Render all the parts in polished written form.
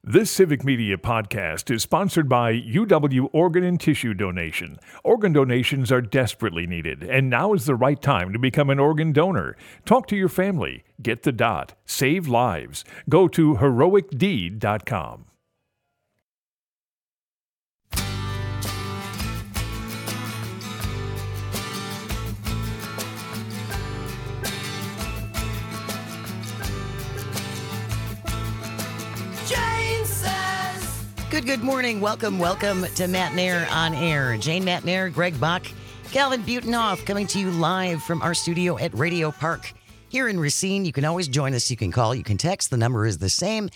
This Civic Media podcast is sponsored by UW Organ and Tissue Donation. Organ donations are desperately needed, and now is the right time to become an organ donor. Talk to your family. Get the dot. Save lives. Go to heroicdeed.com. Good morning. Welcome to Matt Nair on Air. Jane Matt Nair, Greg Bach, Calvin Butenhoff coming to you live from our studio at Radio Park here in Racine. You can always join us. You can call, you can text. The number is the same,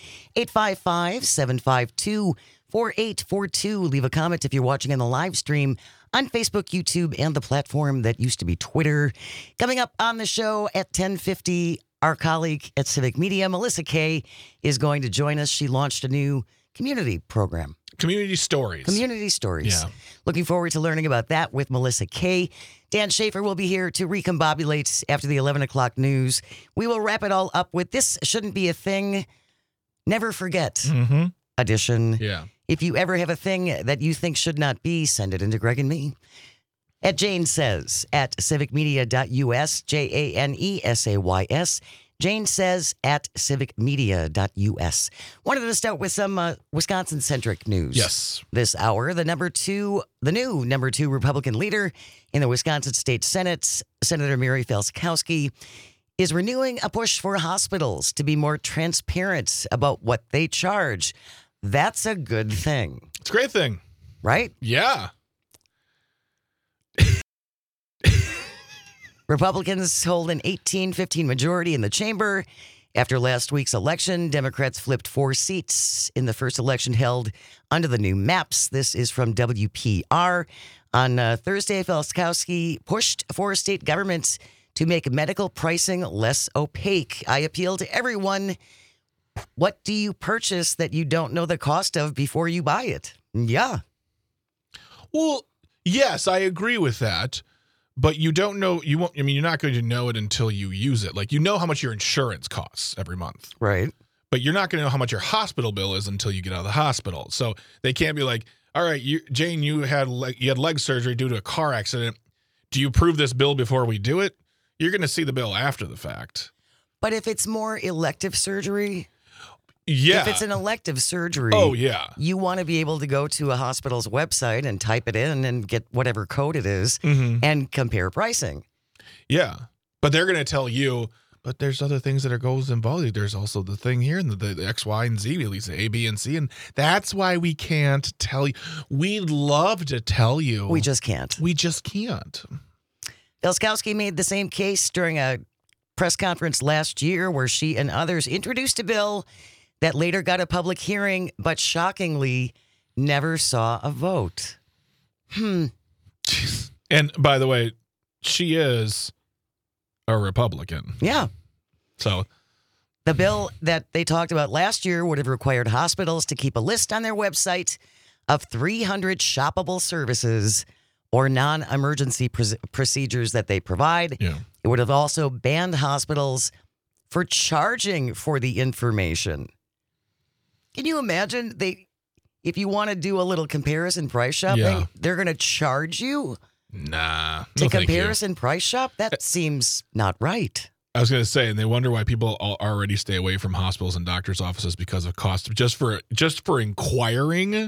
855-752-4842. Leave a comment if you're watching on the live stream on Facebook, YouTube, and the platform that used to be Twitter. Coming up on the show at 10:50, our colleague at Civic Media, Melissa Kay, is going to join us. She launched a new community program. Community Stories. Yeah. Looking forward to learning about that with Melissa Kay. Dan Schaefer will be here to recombobulate after the 11 o'clock news. We will wrap it all up with This Shouldn't Be a Thing, Never Forget edition. Yeah. If you ever have a thing that you think should not be, send it into Greg and me. At Jane Says at civicmedia.us, JANESAYS. Jane Says at civicmedia.us. Wanted to start with some Wisconsin-centric news. Yes. This hour, the new number two Republican leader in the Wisconsin State Senate, Senator Mary Felskowski, is renewing a push for hospitals to be more transparent about what they charge. That's a good thing. It's a great thing. Right? Yeah. Republicans hold an 18-15 majority in the chamber. After last week's election, Democrats flipped 4 seats in the first election held under the new maps. This is from WPR. On Thursday, Felskowski pushed for state governments to make medical pricing less opaque. I appeal to everyone. What do you purchase that you don't know the cost of before you buy it? Yeah. Well, yes, I agree with that. But you don't know, you're not going to know it until you use it. Like, you know how much your insurance costs every month. Right. But you're not going to know how much your hospital bill is until you get out of the hospital. So they can't be like, all right, Jane, you had leg surgery due to a car accident. Do you approve this bill before we do it? You're going to see the bill after the fact. But if it's more elective surgery... Yeah. If it's an elective surgery, you want to be able to go to a hospital's website and type it in and get whatever code it is and compare pricing. Yeah. But they're going to tell you, but there's other things that goes involved. There's also the thing here and the X, Y, and Z, at least the A, B, and C. And that's why we can't tell you. We'd love to tell you. We just can't. Felskowski made the same case during a press conference last year where she and others introduced a bill that later got a public hearing, but shockingly never saw a vote. And by the way, she is a Republican. Yeah. So the bill that they talked about last year would have required hospitals to keep a list on their website of 300 shoppable services or non-emergency procedures that they provide. Yeah. It would have also banned hospitals for charging for the information. Can you imagine if you want to do a little comparison price shopping, they're going to charge you to comparison price shop? That seems not right. I was going to say, and they wonder why people already stay away from hospitals and doctors' offices because of cost. Just for inquiring,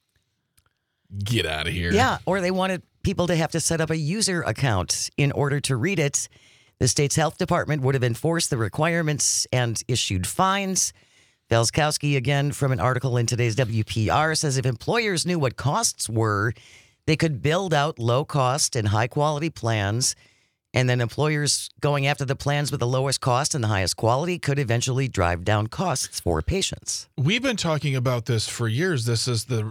get out of here. Yeah, or they wanted people to have to set up a user account in order to read it. The state's health department would have enforced the requirements and issued fines. Felskowski, again, from an article in today's WPR, says if employers knew what costs were, they could build out low-cost and high-quality plans, and then employers going after the plans with the lowest cost and the highest quality could eventually drive down costs for patients. We've been talking about this for years. This is the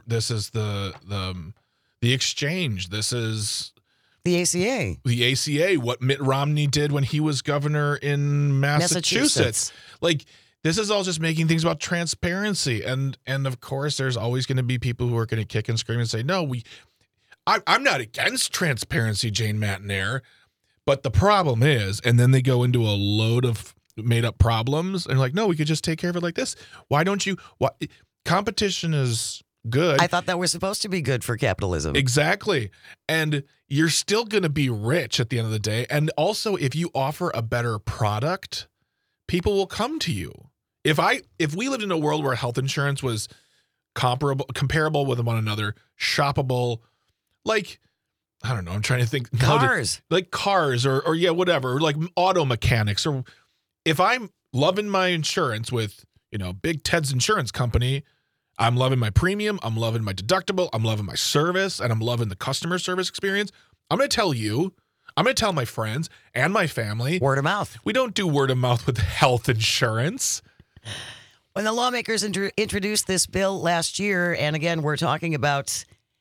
exchange. This is the ACA. The ACA, what Mitt Romney did when he was governor in Massachusetts. Like, this is all just making things about transparency. And of course, there's always going to be people who are going to kick and scream and say, no, I'm not against transparency, Jane Matt Nair. But the problem is, and then they go into a load of made up problems and like, no, we could just take care of it like this. Why don't you? competition is good. I thought that was supposed to be good for capitalism. Exactly. And you're still going to be rich at the end of the day. And also, if you offer a better product, people will come to you. If we lived in a world where health insurance was comparable with one another, shoppable, like, I don't know, I'm trying to think. Cars. Like cars or yeah, whatever, like auto mechanics. Or if I'm loving my insurance with, Big Ted's Insurance Company, I'm loving my premium, I'm loving my deductible, I'm loving my service, and I'm loving the customer service experience. I'm going to tell you, I'm going to tell my friends and my family. Word of mouth. We don't do word of mouth with health insurance. When the lawmakers introduced this bill last year, and again, we're talking about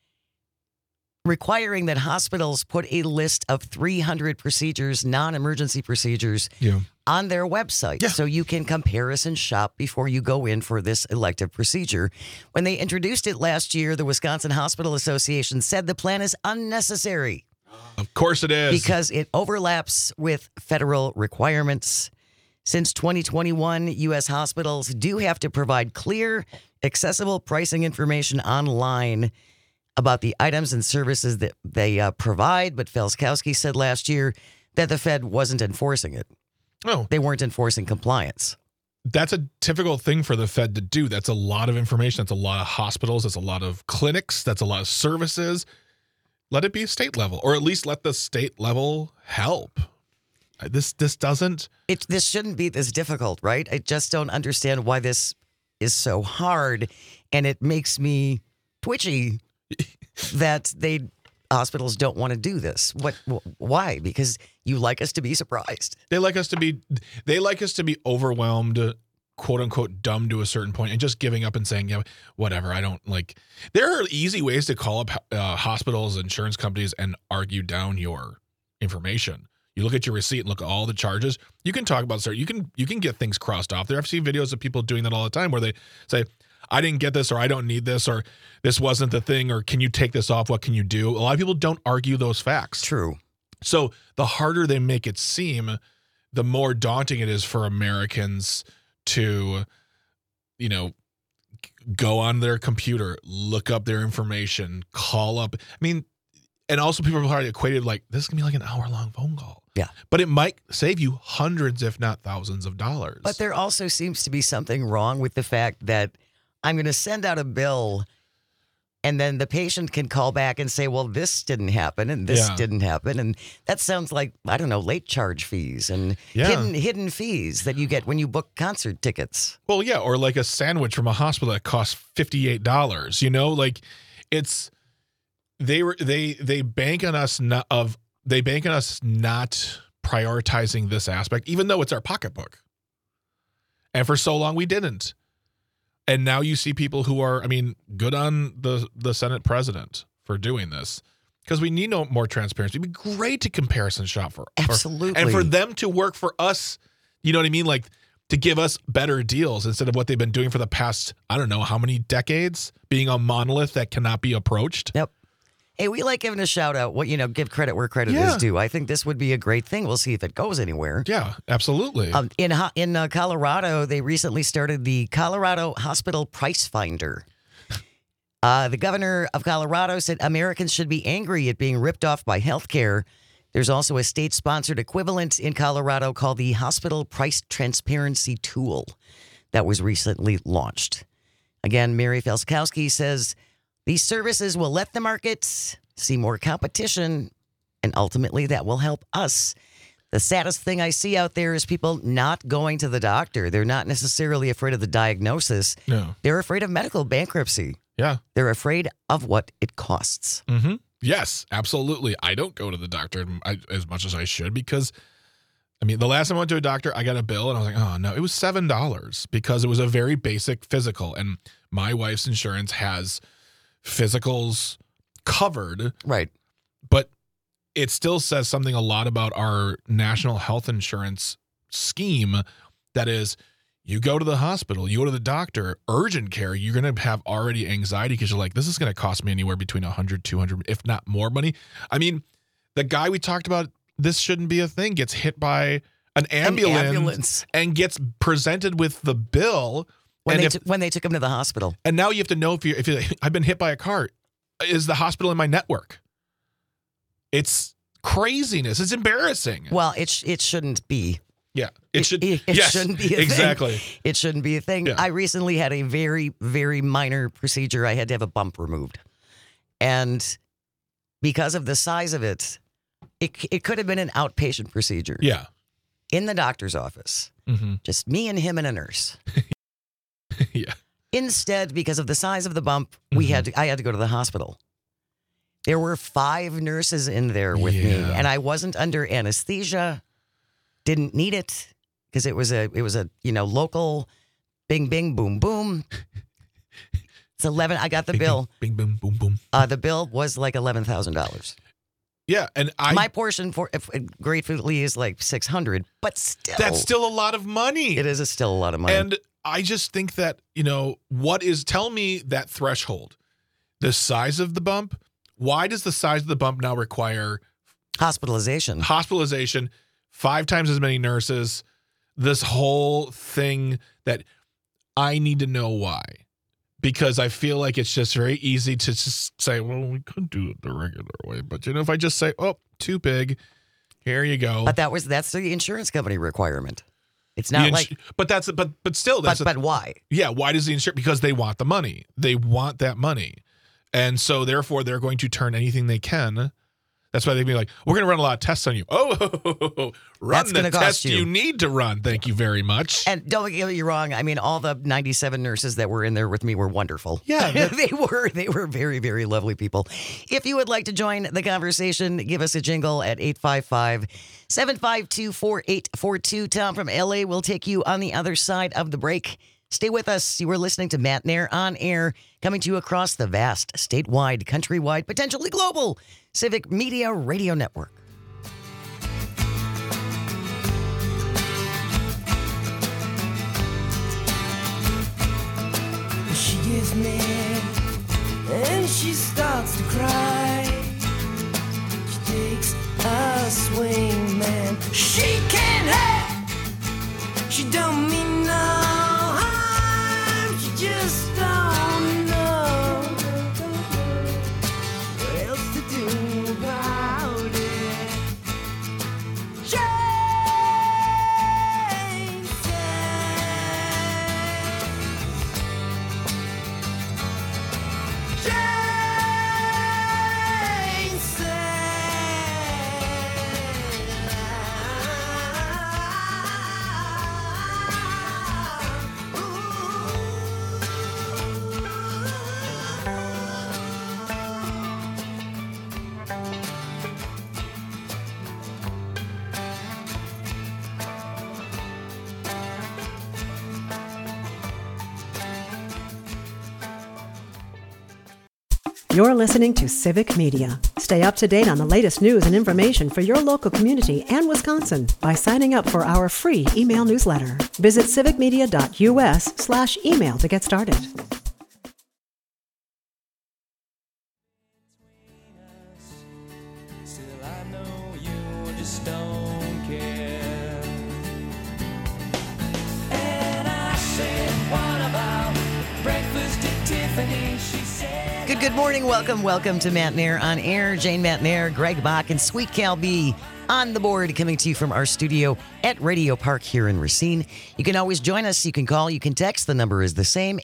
requiring that hospitals put a list of 300 procedures, non-emergency procedures, on their website so you can comparison shop before you go in for this elective procedure. When they introduced it last year, the Wisconsin Hospital Association said the plan is unnecessary. Of course it is. Because it overlaps with federal requirements. Since 2021, U.S. hospitals do have to provide clear, accessible pricing information online about the items and services that they provide. But Felskowski said last year that the Fed wasn't enforcing it. Oh. They weren't enforcing compliance. That's a typical thing for the Fed to do. That's a lot of information. That's a lot of hospitals. That's a lot of clinics. That's a lot of services. Let it be state level, or at least let the state level help. This doesn't. This shouldn't be this difficult, right? I just don't understand why this is so hard, and it makes me twitchy that hospitals don't want to do this. Why? Because you like us to be surprised. They like us to be overwhelmed, quote unquote, dumb to a certain point, and just giving up and saying, yeah, whatever. I don't like. There are easy ways to call up hospitals, insurance companies, and argue down your information. You look at your receipt and look at all the charges. You can talk about you can get things crossed off there. I've seen videos of people doing that all the time where they say, I didn't get this, or I don't need this, or this wasn't the thing, or can you take this off? What can you do? A lot of people don't argue those facts. True. So the harder they make it seem, the more daunting it is for Americans to, go on their computer, look up their information, call up. I mean, and also people are probably equated like this can be like an hour-long phone call. Yeah. But it might save you hundreds, if not thousands of dollars. But there also seems to be something wrong with the fact that I'm going to send out a bill and then the patient can call back and say, well, this didn't happen and this didn't happen. And that sounds like, I don't know, late charge fees and hidden fees that you get when you book concert tickets. Well, yeah, or like a sandwich from a hospital that costs $58, like it's they bank on us not prioritizing this aspect, even though it's our pocketbook. And for so long we didn't. And now you see people who are, good on the Senate president for doing this, because we need more transparency. It'd be great to comparison shop for. Absolutely. And for them to work for us, you know what I mean? Like to give us better deals instead of what they've been doing for the past, I don't know how many decades, being a monolith that cannot be approached. Yep. Hey, we like giving a shout out. Give credit where credit is due. I think this would be a great thing. We'll see if it goes anywhere. Yeah, absolutely. In Colorado, they recently started the Colorado Hospital Price Finder. The governor of Colorado said Americans should be angry at being ripped off by healthcare. There's also a state-sponsored equivalent in Colorado called the Hospital Price Transparency Tool that was recently launched. Again, Mary Felskowski says these services will let the markets see more competition, and ultimately that will help us. The saddest thing I see out there is people not going to the doctor. They're not necessarily afraid of the diagnosis. No. They're afraid of medical bankruptcy. Yeah. They're afraid of what it costs. Mm-hmm. Yes, absolutely. I don't go to the doctor as much as I should because, the last time I went to a doctor, I got a bill and I was like, oh, no, it was $7 because it was a very basic physical. And my wife's insurance has physicals covered. Right. But it still says something a lot about our national health insurance scheme. That is, you go to the hospital, you go to the doctor, urgent care, you're going to have already anxiety because you're like, this is going to cost me anywhere between $100, $200, if not more money. The guy we talked about, this shouldn't be a thing, gets hit by an ambulance and gets presented with the bill. when they took him to the hospital. And now you have to know if I've been hit by a car. Is the hospital in my network? It's craziness. It's embarrassing. Well, it shouldn't be. Yeah, it shouldn't be a thing. It shouldn't be a thing. Yeah. I recently had a very, very minor procedure. I had to have a bump removed. And because of the size of it could have been an outpatient procedure. Yeah. In the doctor's office. Mm-hmm. Just me and him and a nurse. Yeah. Instead, because of the size of the bump, I had to go to the hospital. There were 5 nurses in there with me, and I wasn't under anesthesia. Didn't need it because it was a local bing bing boom boom. It's 11. I got the bill. Bing boom boom boom. The bill was like $11,000. Yeah, and my portion for gratefully is like $600, but still, that's still a lot of money. It is still a lot of money. And I just think that tell me that threshold, the size of the bump. Why does the size of the bump now require hospitalization? 5 times as many nurses. This whole thing that I need to know why. Because I feel like it's just very easy to just say, well, we could do it the regular way. But, if I just say, oh, too big, here you go. But that's the insurance company requirement. It's not but still. But why? Yeah, why does the insurance? Because they want the money. They want that money. And so, therefore, they're going to turn anything they can. That's why they'd be like, we're going to run a lot of tests on you. Oh, run the test you need to run. Thank you very much. And don't get me wrong. I mean, all the 97 nurses that were in there with me were wonderful. Yeah. They were very, very lovely people. If you would like to join the conversation, give us a jingle at 855-752-4842. Tom from LA will take you on the other side of the break. Stay with us. You are listening to Matt Nair on air, coming to you across the vast, statewide, countrywide, potentially global Civic Media Radio Network. She gets mad and she starts to cry. She takes a swing, man. She can't have. She don't mean no. Just don't know what else to do about it. Jane You're listening to Civic Media. Stay up to date on the latest news and information for your local community and Wisconsin by signing up for our free email newsletter. Visit civicmedia.us/email to get started. Good morning. Welcome to Matt Nair on air. Jane Matt Nair, Greg Bach, and Sweet Cal B on the board, coming to you from our studio at Radio Park here in Racine. You can always join us. You can call. You can text. The number is the same,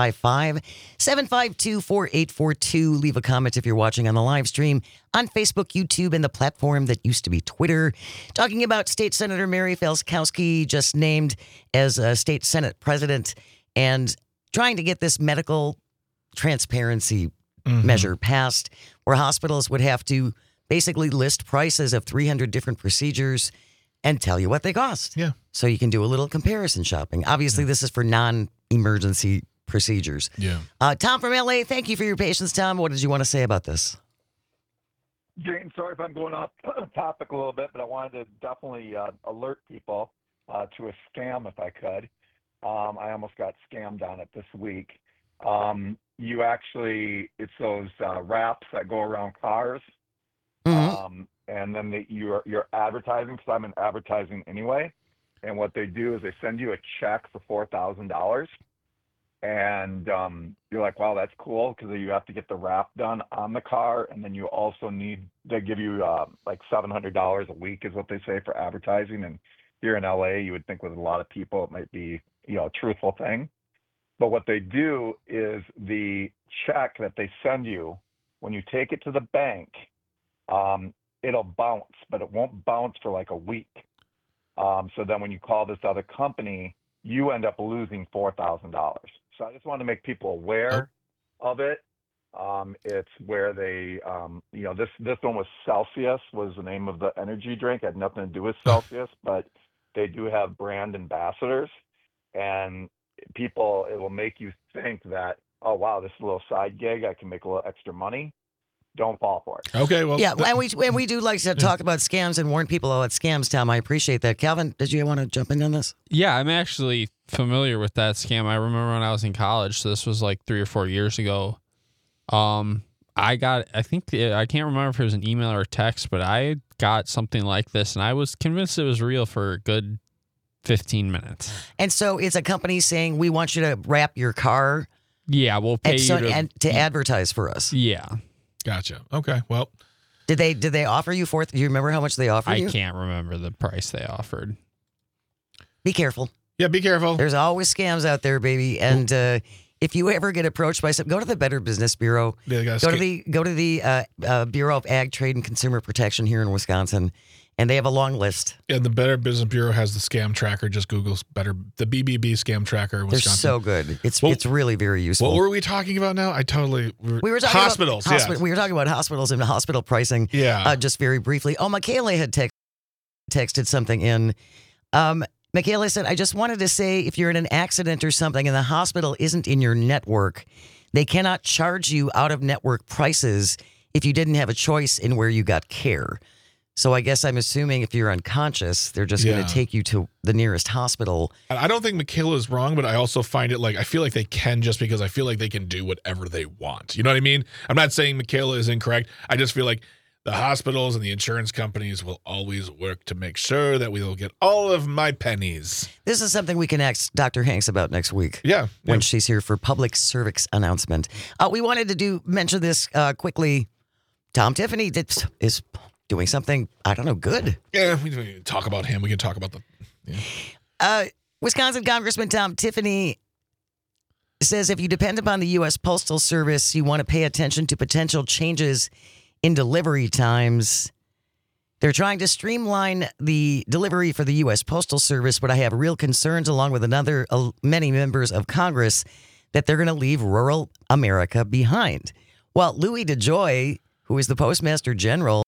855-752-4842. Leave a comment if you're watching on the live stream on Facebook, YouTube, and the platform that used to be Twitter. Talking about State Senator Mary Felskowski, just named as a state Senate president, and trying to get this medical transparency measure passed, where hospitals would have to basically list prices of 300 different procedures and tell you what they cost. Yeah. So you can do a little comparison shopping. Obviously, this is for non-emergency procedures. Yeah. Tom from LA, thank you for your patience, Tom. What did you want to say about this? Jane, sorry if I'm going off topic a little bit, but I wanted to definitely alert people to a scam if I could. I almost got scammed on it this week. It's those wraps that go around cars. Mm-hmm. And then you're advertising, because I'm in advertising anyway. And what they do is they send you a check for $4,000. And you're like, wow, that's cool, because you have to get the wrap done on the car, and then you also they give you like $700 a week is what they say for advertising. And here in LA, you would think with a lot of people it might be, a truthful thing. But what they do is the check that they send you, when you take it to the bank, it'll bounce, but it won't bounce for like a week. So then when you call this other company, you end up losing $4,000. So I just want to make people aware of it. It's where they, this one was Celsius, was the name of the energy drink. It had nothing to do with Celsius, but they do have brand ambassadors, and it will make you think that, oh wow, this is a little side gig, I can make a little extra money. Don't fall for it. Okay, well, yeah, and we do like to talk about scams and warn people about scams, Tom. I appreciate that. Calvin, did you want to jump in on this? Yeah, I'm actually familiar with that scam. I remember when I was in college, so this was like 3 or 4 years ago. I can't remember if it was an email or a text, but I got something like this, and I was convinced it was real for a good 15 minutes. And so it's a company saying, we want you to wrap your car. Yeah, we'll pay you to advertise for us. Yeah. Gotcha. Okay. Well, did they offer you $4,000? Do you remember how much they offered you? I can't remember the price they offered. Be careful. Yeah, be careful. There's always scams out there, baby. And if you ever get approached by something, go to the Better Business Bureau. Go to the Bureau of Ag, Trade, and Consumer Protection here in Wisconsin, and they have a long list. And the Better Business Bureau has the scam tracker. Just Google the BBB scam tracker in Wisconsin. They're so good. It's really very useful. What were we talking about now? We were talking hospitals. About we were talking about hospitals and hospital pricing. Yeah. Just very briefly. Oh, Michaela had texted something in. Michaela said, I just wanted to say, if you're in an accident or something and the hospital isn't in your network, they cannot charge you out-of-network prices if you didn't have a choice in where you got care. So I guess I'm assuming if you're unconscious, they're just going to take you to the nearest hospital. I don't think Michaela is wrong, but I also find it I feel like they can, just because I feel like they can do whatever they want. You know what I mean? I'm not saying Michaela is incorrect. I just feel like the hospitals and the insurance companies will always work to make sure that we will get all of my pennies. This is something we can ask Dr. Hanks about next week. Yeah. When she's here for public service announcement. We wanted to mention this quickly. Tom Tiffany is doing something, I don't know, good. Yeah, we can talk about him. We can talk about Wisconsin Congressman Tom Tiffany says if you depend upon the U.S. Postal Service, you want to pay attention to potential changes in delivery times. They're trying to streamline the delivery for the U.S. Postal Service, but I have real concerns, along with many members of Congress, that they're going to leave rural America behind. Well, Louis DeJoy, who is the Postmaster General,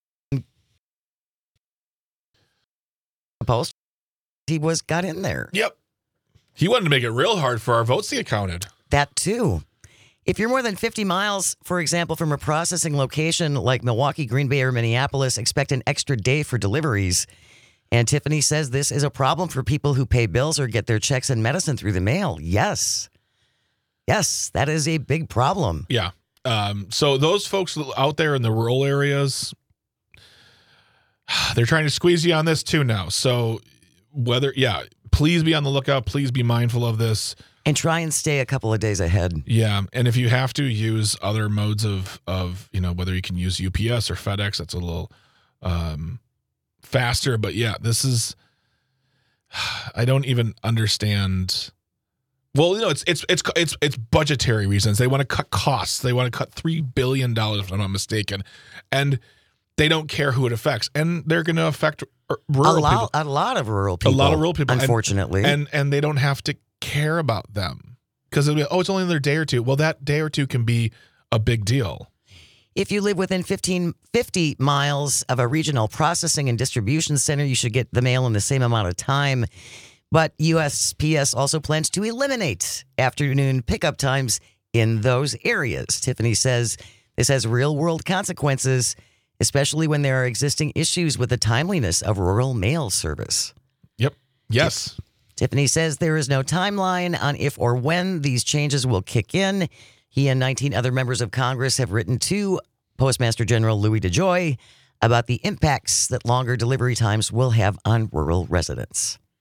got in there. Yep. He wanted to make it real hard for our votes to get counted. That too. If you're more than 50 miles, for example, from a processing location like Milwaukee, Green Bay, or Minneapolis, expect an extra day for deliveries. And Tiffany says this is a problem for people who pay bills or get their checks and medicine through the mail. Yes. Yes, that is a big problem. Yeah. So those folks out there in the rural areas, they're trying to squeeze you on this too now. So please be on the lookout. Please be mindful of this. And try and stay a couple of days ahead. Yeah. And if you have to use other modes of whether you can use UPS or FedEx, that's a little faster. But yeah, this is, I don't even understand. Well, it's budgetary reasons. They want to cut costs. They want to cut $3 billion, if I'm not mistaken. And they don't care who it affects. And they're going to affect rural people. A lot of rural people. A lot of rural people. Unfortunately. And they don't have to care about them. Because it's only another day or two. Well, that day or two can be a big deal. If you live within 50 miles of a regional processing and distribution center, you should get the mail in the same amount of time. But USPS also plans to eliminate afternoon pickup times in those areas. Tiffany says this has real-world consequences, especially when there are existing issues with the timeliness of rural mail service. Yep. Yes. Tiffany says there is no timeline on if or when these changes will kick in. He and 19 other members of Congress have written to Postmaster General Louis DeJoy about the impacts that longer delivery times will have on rural residents.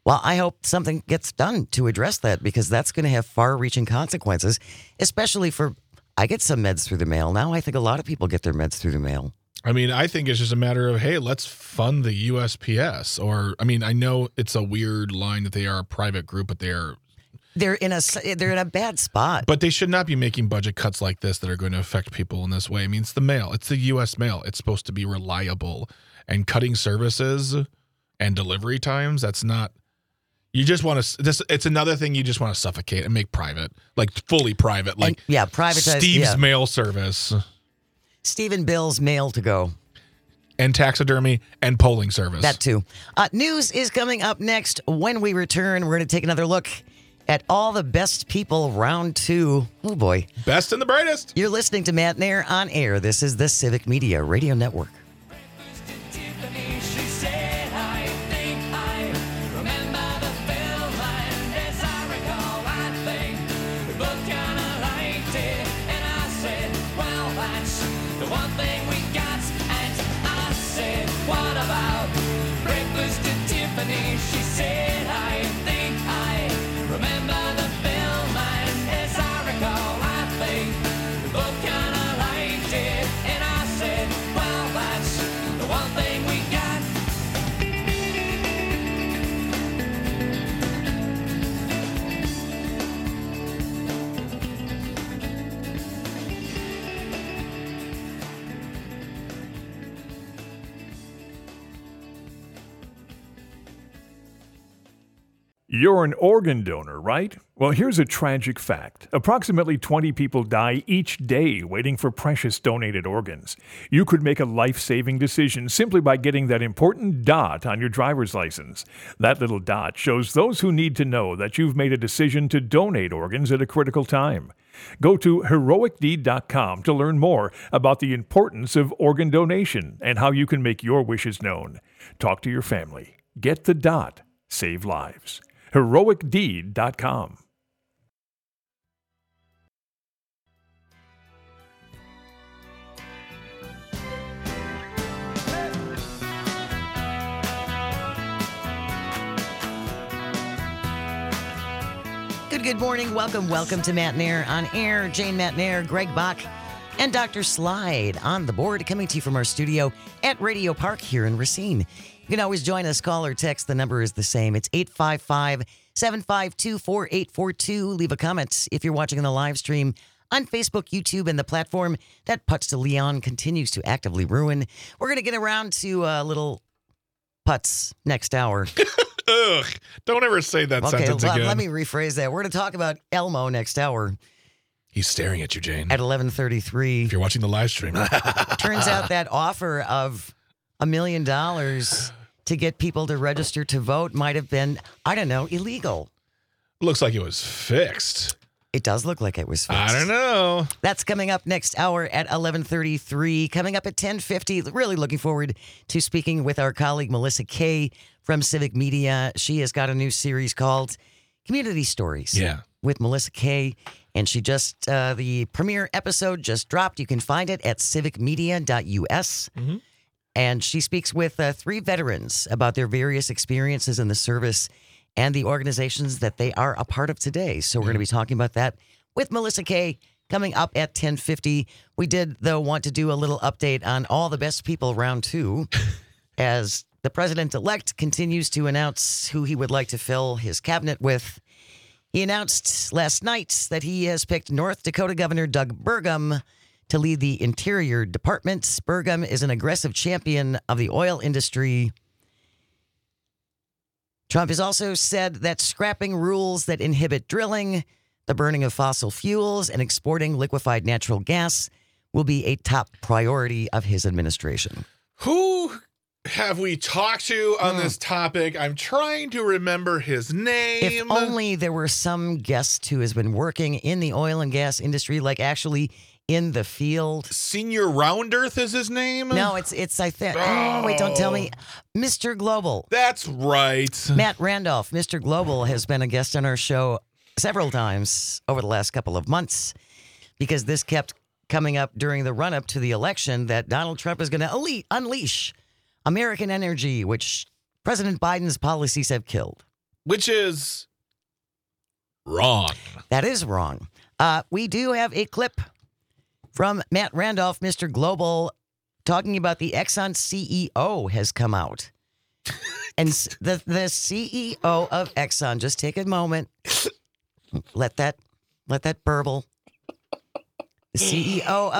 Well, I hope something gets done to address that because that's going to have far-reaching consequences, especially for, I get some meds through the mail. Now I think a lot of people get their meds through the mail. I mean, I think it's just a matter of, hey, let's fund the USPS. Or, I mean, I know it's a weird line that they are a private group, but they're in a bad spot. But they should not be making budget cuts like this that are going to affect people in this way. I mean, it's the mail. It's the U.S. mail. It's supposed to be reliable. And cutting services and delivery times, that's not. You just want to. It's another thing you just want to suffocate and make private, like fully private, like privatized. Steve's mail service, Steve and Bill's mail to go. And taxidermy and polling service. That too. News is coming up next. When we return, we're going to take another look at all the best people round 2. Oh, boy. Best and the brightest. You're listening to Matt Nair on air. This is the Civic Media Radio Network. She said, I think I remember the film, and as I recall, I think we both kind of liked it. And I said, well, that's the one thing we got. You're an organ donor, right? Well, here's a tragic fact. Approximately 20 people die each day waiting for precious donated organs. You could make a life-saving decision simply by getting that important dot on your driver's license. That little dot shows those who need to know that you've made a decision to donate organs at a critical time. Go to heroicdeed.com to learn more about the importance of organ donation and how you can make your wishes known. Talk to your family. Get the dot. Save lives. heroicdeed.com. Good morning. Welcome to Matt Nair on air. Jane Matt Nair, Greg Bach, and Dr. Slide on the board, coming to you from our studio at Radio Park here in Racine. You can always join us, call or text. The number is the same. It's 855-752-4842. Leave a comment if you're watching on the live stream on Facebook, YouTube, and the platform that Putts to Leon continues to actively ruin. We're going to get around to little putts next hour. Ugh, don't ever say that sentence again. Let me rephrase that. We're going to talk about Elmo next hour. He's staring at you, Jane. At 11:33. If you're watching the live stream. Turns out that offer of $1 million to get people to register to vote might have been, I don't know, illegal. Looks like it was fixed. It does look like it was fixed. I don't know. That's coming up next hour at 11:33. Coming up at 10:50. Really looking forward to speaking with our colleague Melissa Kay from Civic Media. She has got a new series called Community Stories. Yeah. With Melissa Kay. And she just, the premiere episode just dropped. You can find it at civicmedia.us. Mm-hmm. And she speaks with 3 veterans about their various experiences in the service and the organizations that they are a part of today. So we're going to be talking about that with Melissa Kay coming up at 10:50. We did, though, want to do a little update on all the best people round 2 as the president-elect continues to announce who he would like to fill his cabinet with. He announced last night that he has picked North Dakota Governor Doug Burgum to lead the Interior Department. Burgum is an aggressive champion of the oil industry. Trump has also said that scrapping rules that inhibit drilling, the burning of fossil fuels, and exporting liquefied natural gas will be a top priority of his administration. Who have we talked to on this topic? I'm trying to remember his name. If only there were some guest who has been working in the oil and gas industry, like actually in the field. Senior Roundearth is his name? No, it's I think. Oh, wait, don't tell me. Mr. Global. That's right. Matt Randolph, Mr. Global, has been a guest on our show several times over the last couple of months because this kept coming up during the run-up to the election that Donald Trump is going to unleash American energy, which President Biden's policies have killed. which is wrong. That is wrong. We do have a clip from Matt Randolph, Mr. Global, talking about the Exxon CEO has come out. And the CEO of Exxon, just take a moment. Let that burble. The CEO of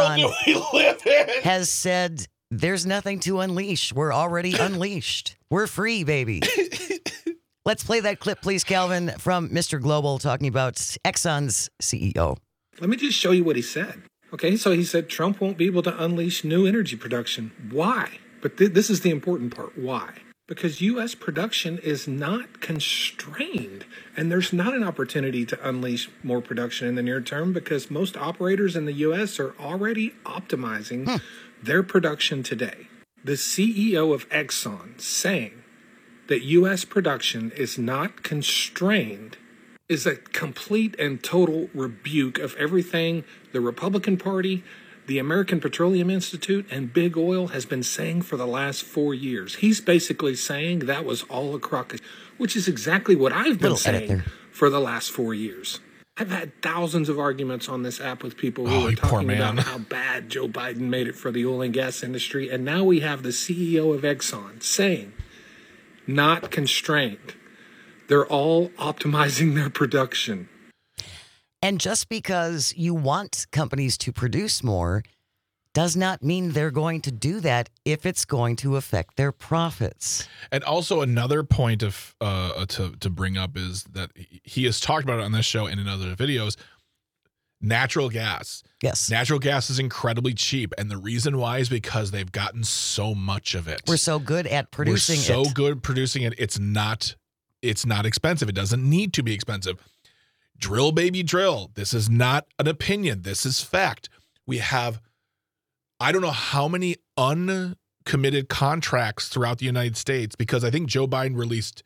Exxon has said there's nothing to unleash. We're already unleashed. We're free, baby. Let's play that clip, please, Calvin, from Mr. Global talking about Exxon's CEO. Let me just show you what he said. Okay, so he said Trump won't be able to unleash new energy production. Why? But this is the important part. Why? Because U.S. production is not constrained, and there's not an opportunity to unleash more production in the near term because most operators in the U.S. are already optimizing their production today. The CEO of Exxon saying that U.S. production is not constrained is a complete and total rebuke of everything the Republican Party, the American Petroleum Institute, and Big Oil has been saying for the last 4 years. He's basically saying that was all a crock, which is exactly what I've been saying for the last 4 years. I've had thousands of arguments on this app with people who are talking about how bad Joe Biden made it for the oil and gas industry, and now we have the CEO of Exxon saying, not constrained. They're all optimizing their production. And just because you want companies to produce more does not mean they're going to do that if it's going to affect their profits. And also another point of to bring up is that he has talked about it on this show and in other videos. Natural gas. Yes. Natural gas is incredibly cheap. And the reason why is because they've gotten so much of it. We're so good at producing it. We're so good producing it. It's not expensive. It doesn't need to be expensive. Drill, baby, drill. This is not an opinion. This is fact. We have, I don't know how many uncommitted contracts throughout the United States because I think Joe Biden released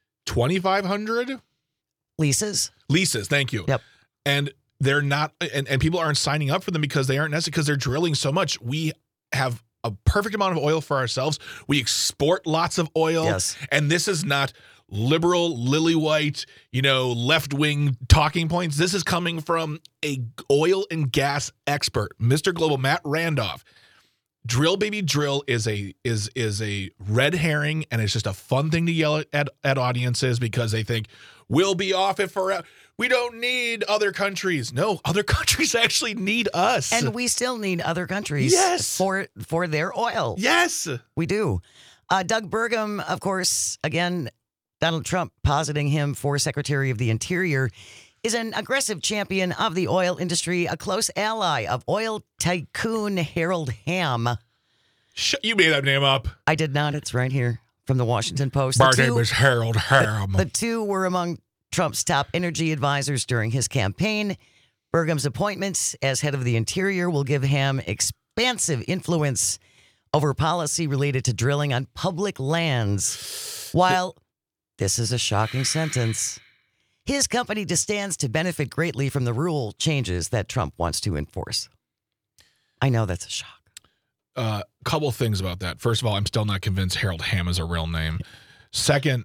2,500 leases. Thank you. Yep. And they're not, and people aren't signing up for them because they aren't necessary because they're drilling so much. We have a perfect amount of oil for ourselves. We export lots of oil. Yes. And this is not liberal, lily white, left-wing talking points. This is coming from a oil and gas expert, Mr. Global, Matt Randolph. Drill, baby, drill is a red herring, and it's just a fun thing to yell at audiences because they think we'll be off it forever. We don't need other countries. No, other countries actually need us. And we still need other countries for their oil. Yes. We do. Doug Burgum, of course, again, Donald Trump positing him for Secretary of the Interior, is an aggressive champion of the oil industry, a close ally of oil tycoon Harold Hamm. You made that name up. I did not. It's right here from the Washington Post. My name is Harold Hamm. The two were among Trump's top energy advisors during his campaign. Burgum's appointment as head of the Interior will give Hamm expansive influence over policy related to drilling on public lands. While this is a shocking sentence, his company stands to benefit greatly from the rule changes that Trump wants to enforce. I know that's a shock. Couple of things about that. First of all, I'm still not convinced Harold Hamm is a real name. Second,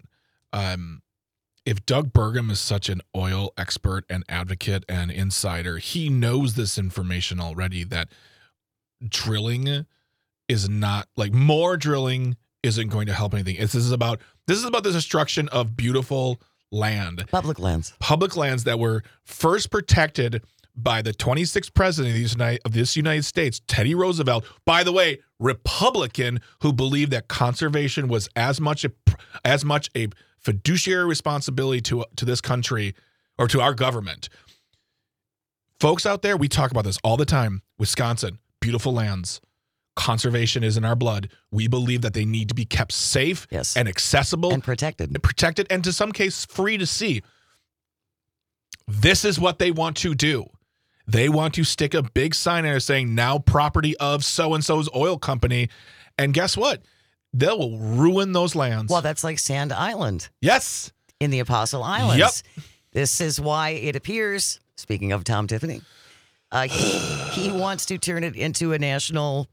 if Doug Burgum is such an oil expert and advocate and insider, he knows this information already that drilling is not, like, more drilling isn't going to help anything. This is about the destruction of beautiful land. Public lands that were first protected by the 26th president of this United States, Teddy Roosevelt, by the way, Republican, who believed that conservation was as much a fiduciary responsibility to this country or to our government. Folks out there, we talk about this all the time. Wisconsin, beautiful lands. Conservation is in our blood. We believe that they need to be kept safe and accessible and protected, and to some case free to see. This is what they want to do. They want to stick a big sign there saying now property of so-and-so's oil company. And guess what? They will ruin those lands. Well, that's like Sand Island. Yes. In the Apostle Islands. Yep. This is why it appears, speaking of Tom Tiffany, he wants to turn it into a national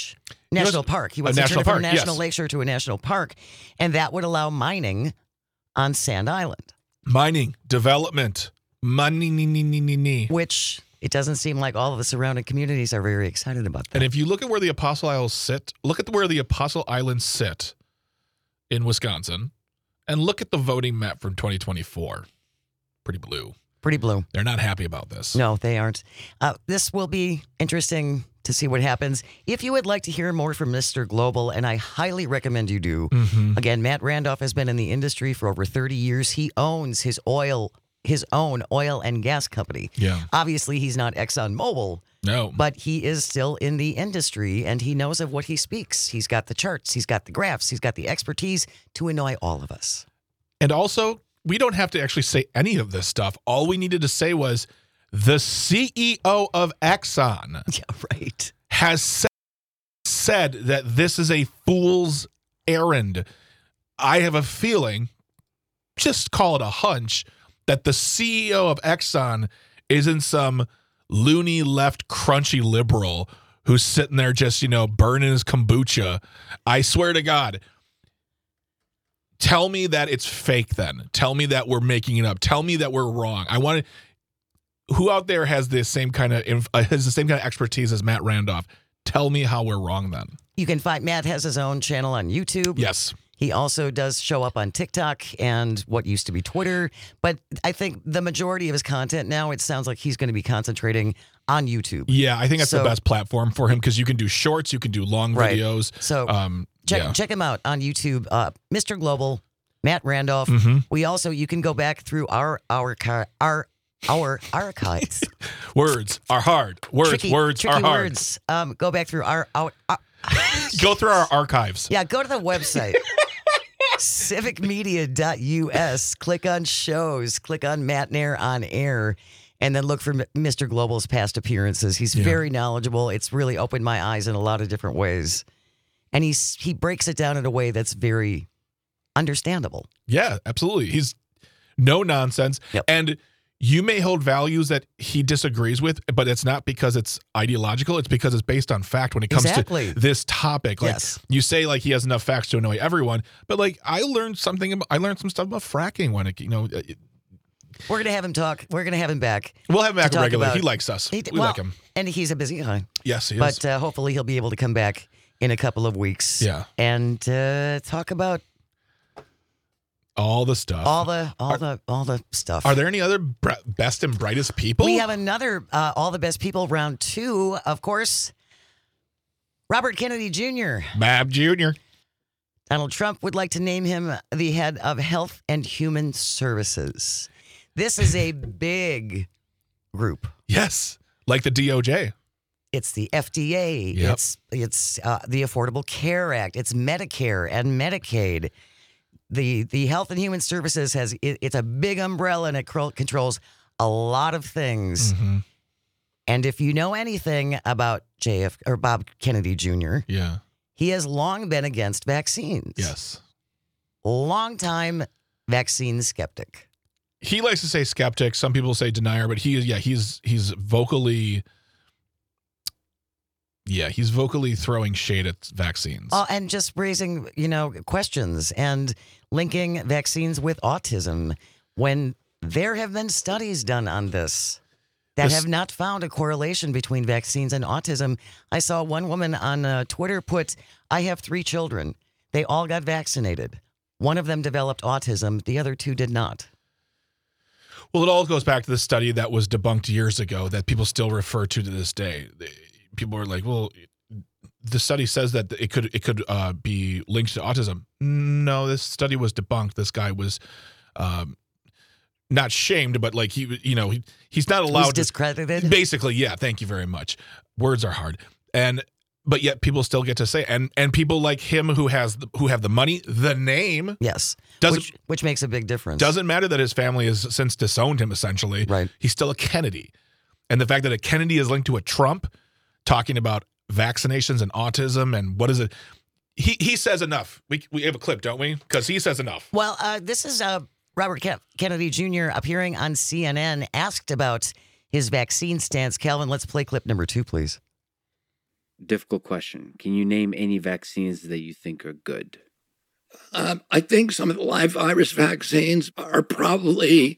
national park. He wants to turn it from a national lakeshore to a national park. And that would allow mining on Sand Island. Mining, development, money, which it doesn't seem like all of the surrounding communities are very excited about that. And if you look at where the Apostle Isles sit, look at where the Apostle Islands sit in Wisconsin, and look at the voting map from 2024. Pretty blue. Pretty blue. They're not happy about this. No, they aren't. This will be interesting to see what happens. If you would like to hear more from Mr. Global, and I highly recommend you do, again, Matt Randolph has been in the industry for over 30 years. He owns his own oil and gas company. Yeah. Obviously, he's not ExxonMobil. No. But he is still in the industry, and he knows of what he speaks. He's got the charts, he's got the graphs, he's got the expertise to annoy all of us. And also, we don't have to actually say any of this stuff. All we needed to say was the CEO of Exxon has said that this is a fool's errand. I have a feeling, just call it a hunch, that the CEO of Exxon isn't some loony left crunchy liberal who's sitting there just, burning his kombucha. I swear to God. Tell me that it's fake then. Tell me that we're making it up. Tell me that we're wrong. I want to. Who out there has the same kind of expertise as Matt Randolph? Tell me how we're wrong then. You can find Matt has his own channel on YouTube. Yes. He also does show up on TikTok and what used to be Twitter. But I think the majority of his content now, it sounds like he's going to be concentrating on YouTube. Yeah, I think that's the best platform for him because you can do shorts, you can do long videos. So check him out on YouTube. Mr. Global, Matt Randolph. You can go back through our archives. Words are hard. Words are hard. Words. Go back through our go through our archives. Yeah, go to the website. civicmedia.us. Click on shows. Click on Matt Nair on air. And then look for Mr. Global's past appearances. He's very knowledgeable. It's really opened my eyes in a lot of different ways. And he breaks it down in a way that's very understandable. Yeah, absolutely. He's no nonsense. Yep. And you may hold values that he disagrees with, but it's not because it's ideological. It's because it's based on fact when it comes to this topic. Like you say, like he has enough facts to annoy everyone, but like I learned some stuff about fracking when it, we're going to have him talk. We're going to have him back. We'll have him back regularly. He likes us. We like him. And he's a busy guy. Yes, he is. But hopefully he'll be able to come back in a couple of weeks. Yeah. And talk about all the stuff. All the stuff. Are there any other best and brightest people? We have another All the Best People round 2, of course. Robert Kennedy Jr. Bob Jr. Donald Trump would like to name him the head of Health and Human Services. This is a big group. Yes, like the DOJ. It's the FDA. Yep. It's the Affordable Care Act. It's Medicare and Medicaid. The Health and Human Services it's a big umbrella and it controls a lot of things. And if you know anything about Bob Kennedy Jr., he has long been against vaccines. Yes, long-time vaccine skeptic. He likes to say skeptic. Some people say denier, but he's vocally. Yeah, he's vocally throwing shade at vaccines. And just raising, questions and linking vaccines with autism when there have been studies done on this that have not found a correlation between vaccines and autism. I saw one woman on Twitter put, I have 3 children. They all got vaccinated. One of them developed autism. The other 2 did not. Well, it all goes back to the study that was debunked years ago that people still refer to this day. People are like, well, the study says that it could be linked to autism. No, this study was debunked. This guy was not shamed, but like he's not allowed. He's discredited. Basically, yeah. Thank you very much. Words are hard, but yet people still get to say and people like him who have the money, the name. Yes, which makes a big difference. Doesn't matter that his family has since disowned him. Essentially, right? He's still a Kennedy, and the fact that a Kennedy is linked to a Trump. Talking about vaccinations and autism and what is it? He says enough. We have a clip, don't we? Because he says enough. Well, this is Robert Kennedy Jr. appearing on CNN, asked about his vaccine stance. Calvin, let's play clip number 2, please. Difficult question. Can you name any vaccines that you think are good? I think some of the live virus vaccines are probably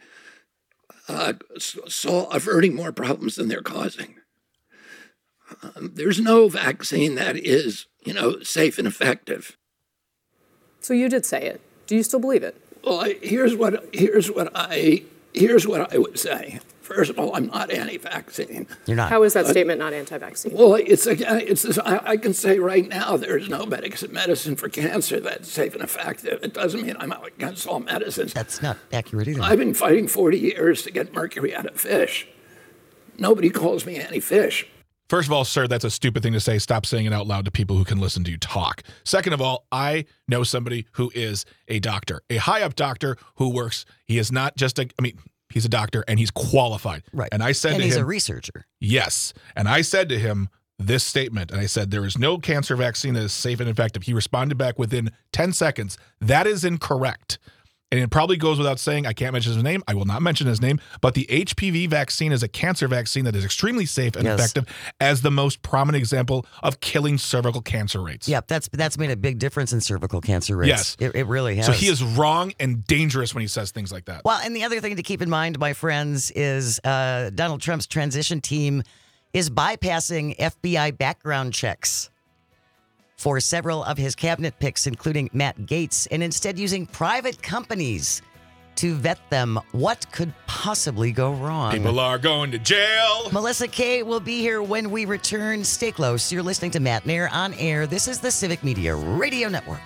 averting more problems than they're causing. There's no vaccine that is, safe and effective. So you did say it. Do you still believe it? Well, here's what I would say. First of all, I'm not anti-vaccine. You're not. How is that statement not anti-vaccine? Well, I can say right now there's no medicine for cancer that's safe and effective. It doesn't mean I'm against all medicines. That's not accurate either. I've been fighting 40 years to get mercury out of fish. Nobody calls me anti-fish. First of all, sir, that's a stupid thing to say. Stop saying it out loud to people who can listen to you talk. Second of all, I know somebody who is a doctor, a high-up doctor who works. He is not just he's a doctor and he's qualified. Right. And I said to him. And he's a researcher. Yes. And I said to him this statement, and I said, there is no cancer vaccine that is safe and effective. He responded back within 10 seconds. That is incorrect. And it probably goes without saying, I can't mention his name. I will not mention his name. But the HPV vaccine is a cancer vaccine that is extremely safe and effective as the most prominent example of killing cervical cancer rates. Yep, that's made a big difference in cervical cancer rates. Yes. It really has. So he is wrong and dangerous when he says things like that. Well, and the other thing to keep in mind, my friends, is Donald Trump's transition team is bypassing FBI background checks for several of his cabinet picks, including Matt Gaetz, and instead using private companies to vet them. What could possibly go wrong? People are going to jail. Melissa Kay will be here when we return. Stay close. You're listening to Matt Nair on Air. This is the Civic Media Radio Network.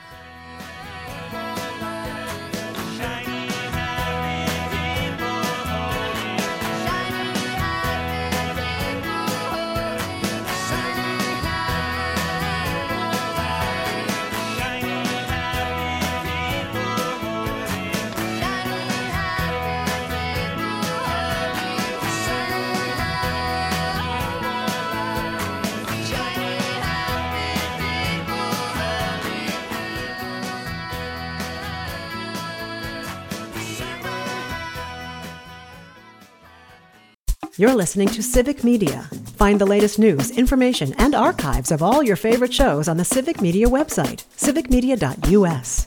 You're listening to Civic Media. Find the latest news, information, and archives of all your favorite shows on the Civic Media website, civicmedia.us.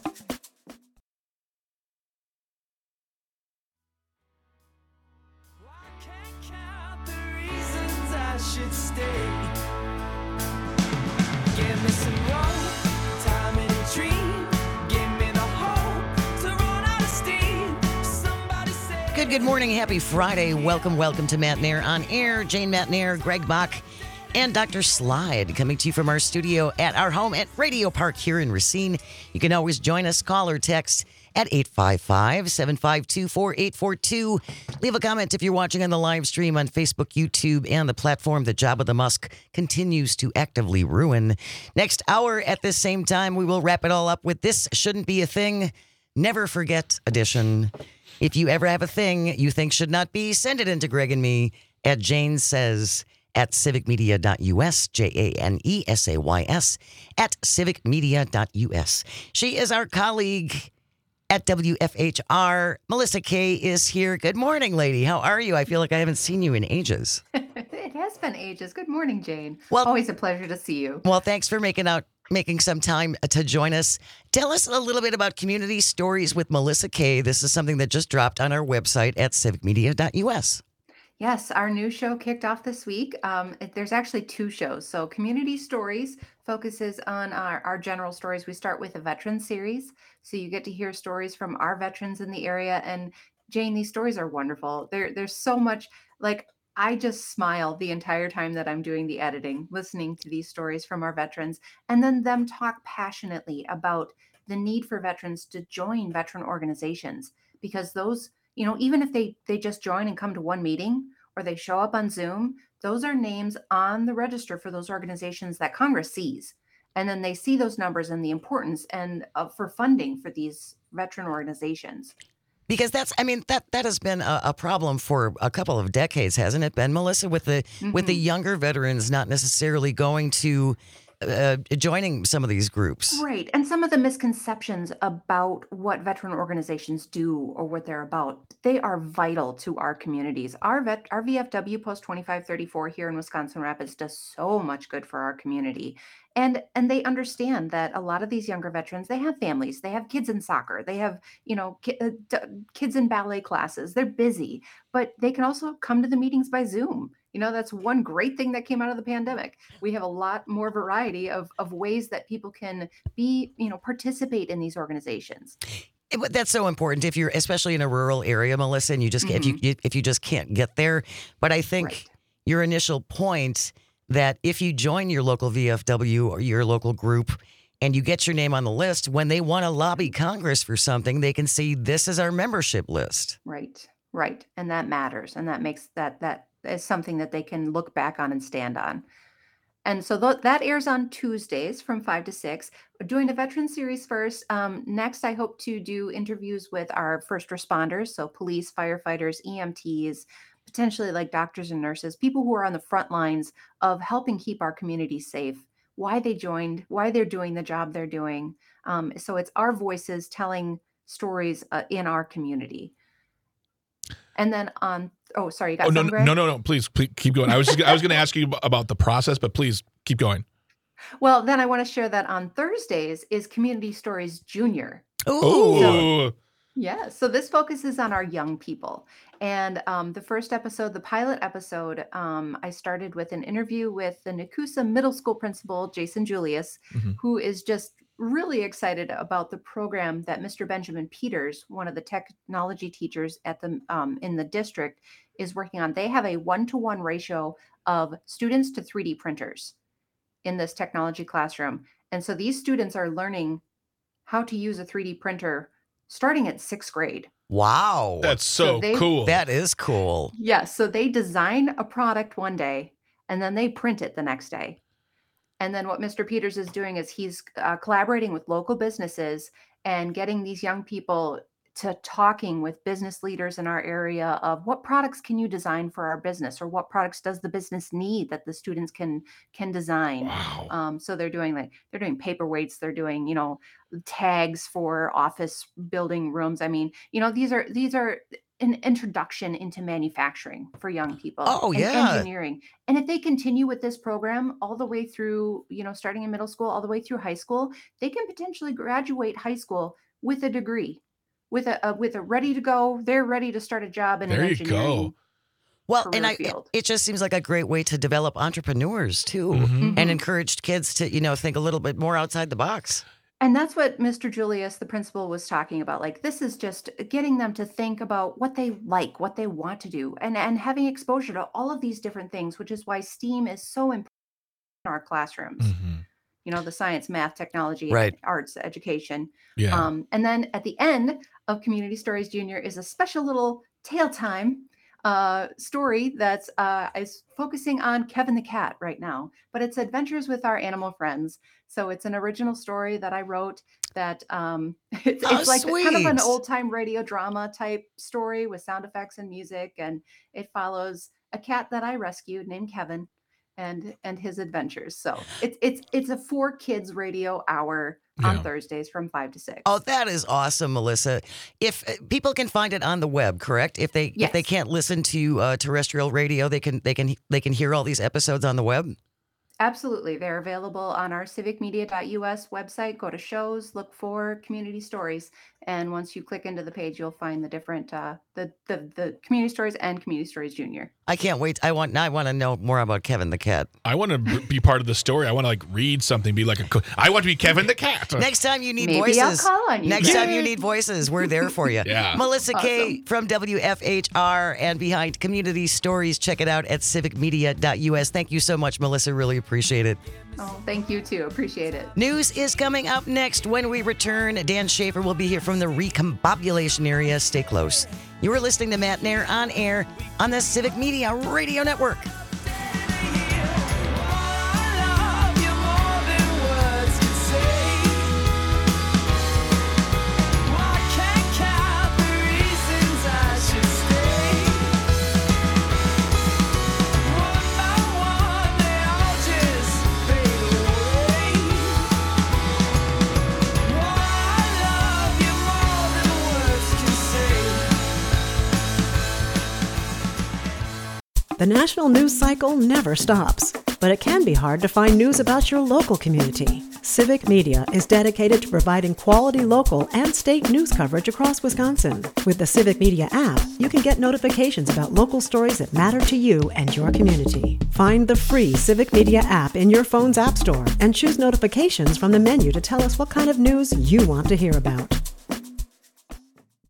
Good morning. Happy Friday. Welcome to Matt Nair on Air. Jane Matt Nair, Greg Bach, and Dr. Slide coming to you from our studio at our home at Radio Park here in Racine. You can always join us, call or text at 855-752-4842. Leave a comment if you're watching on the live stream on Facebook, YouTube, and the platform that Jabba the Musk continues to actively ruin. Next hour at this same time, we will wrap it all up with This Shouldn't Be a Thing, Never Forget edition. If you ever have a thing you think should not be, send it in to Greg and me at Jane Says at civicmedia.us, JANESAYS at civicmedia.us. She is our colleague at WFHR. Melissa Kay is here. Good morning, lady. How are you? I feel like I haven't seen you in ages. It has been ages. Good morning, Jane. Well, always a pleasure to see you. Well, thanks for making some time to join us. Tell us a little bit about Community Stories with Melissa Kay. This is something that just dropped on our website at civicmedia.us. Yes, our new show kicked off this week. There's actually two shows. So Community Stories focuses on our general stories. We start with a veteran series. So you get to hear stories from our veterans in the area. And Jane, these stories are wonderful. There's so much, like, I just smile the entire time that I'm doing the editing, listening to these stories from our veterans, and then them talk passionately about the need for veterans to join veteran organizations, because those, even if they just join and come to one meeting or they show up on Zoom, those are names on the register for those organizations that Congress sees. And then they see those numbers and the importance and for funding for these veteran organizations. Because that has been a problem for a couple of decades, hasn't it been, Melissa, with the younger veterans not necessarily going to joining some of these groups. Right. And some of the misconceptions about what veteran organizations do or what they're about, they are vital to our communities. Our VFW Post 2534 here in Wisconsin Rapids does so much good for our community. And they understand that a lot of these younger veterans, they have families, they have kids in soccer, they have, kids in ballet classes, they're busy, but they can also come to the meetings by Zoom. That's one great thing that came out of the pandemic. We have a lot more variety of ways that people can participate in these organizations. But that's so important if you're, especially in a rural area, Melissa, and you just if you just can't get there. But I think your initial point that if you join your local VFW or your local group and you get your name on the list, when they want to lobby Congress for something, they can see this is our membership list. Right. And that matters. And that makes that is something that they can look back on and stand on. And so that airs on Tuesdays from 5 to 6. We're doing the Veteran Series first. Next, I hope to do interviews with our first responders, so police, firefighters, EMTs, potentially like doctors and nurses, people who are on the front lines of helping keep our community safe, why they joined, why they're doing the job they're doing. So it's our voices telling stories in our community. And then sorry, you got something, Greg? No, please keep going. I was going to ask you about the process, but please keep going. Well, then I want to share that on Thursdays is Community Stories Junior. Ooh. So this focuses on our young people. And the first episode, the pilot episode, I started with an interview with the Nakusa Middle School principal, Jason Julius, who is just really excited about the program that Mr. Benjamin Peters, one of the technology teachers at the in the district, is working on. They have a 1-to-1 ratio of students to 3D printers in this technology classroom. And so these students are learning how to use a 3D printer starting at 6th grade. Wow. That's so cool. That is cool. Yes. So they design a product one day and then they print it the next day. And then what Mr. Peters is doing is he's collaborating with local businesses and getting these young people to talking with business leaders in our area of what products can you design for our business, or what products does the business need that the students can design. Wow. So they're doing paperweights, they're doing, tags for office building rooms. I mean, these are an introduction into manufacturing for young people. Engineering. And if they continue with this program all the way through, starting in middle school, all the way through high school, they can potentially graduate high school with a degree, with a ready to go. They're ready to start a job in an engineering. Well, and it just seems like a great way to develop entrepreneurs too, and encourage kids to, think a little bit more outside the box. And that's what Mr. Julius, the principal, was talking about. Like, this is just getting them to think about what they like, what they want to do, and having exposure to all of these different things, which is why STEAM is so important in our classrooms. The science, math, technology, arts, education. Yeah. And then at the end of Community Stories Junior is a special little tale time story that's is focusing on Kevin the cat right now, but it's adventures with our animal friends. So it's an original story that I wrote that it's like kind of an old time radio drama type story with sound effects and music, and it follows a cat that I rescued named Kevin and his adventures. So it's a 4 kids radio hour on Thursdays from 5 to 6. Oh, that is awesome, Melissa. If people can find it on the web, correct? If they can't listen to terrestrial radio, they can hear all these episodes on the web. Absolutely. They're available on our civicmedia.us website. Go to shows, look for Community Stories. And once you click into the page, you'll find the different, the Community Stories and Community Stories Junior. I can't wait. I want to know more about Kevin the cat. I want to be part of the story. I want to read something, be like I want to be Kevin the cat. Next time you need Maybe voices. I'll call on you. Next time you need voices, we're there for you. Yeah. Melissa Kay from WFHR and behind Community Stories. Check it out at civicmedia.us. Thank you so much, Melissa. Really appreciate it. Oh, thank you too. Appreciate it. News is coming up next. When we return, Dan Schaefer will be here from the recombobulation area. Stay close. You are listening to Matt Nair on air on the Civic Media Radio Network. The national news cycle never stops, but it can be hard to find news about your local community. Civic Media is dedicated to providing quality local and state news coverage across Wisconsin. With the Civic Media app, you can get notifications about local stories that matter to you and your community. Find the free Civic Media app in your phone's app store and choose notifications from the menu to tell us what kind of news you want to hear about.